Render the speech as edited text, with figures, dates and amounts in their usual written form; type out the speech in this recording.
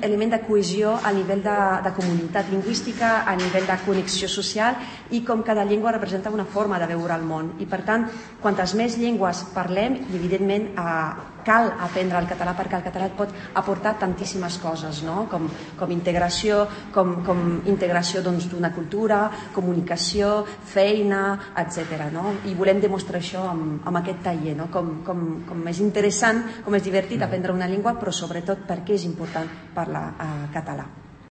element de cohesió a nivell de comunitat lingüística, a nivell de connexió social i com cada llengua representa una forma de veure el món. I per tant, quantes més llengües parlem, i evidentment cal aprendre el català perquè el català et pot aportar tantíssimes coses, no? com integració, com integració d'una cultura, comunicació, feina, etc. No? I volem demostrar això amb aquest taller, no? com és interessant, com és divertit aprendre una llengua, però sobretot perquè és important parlar català.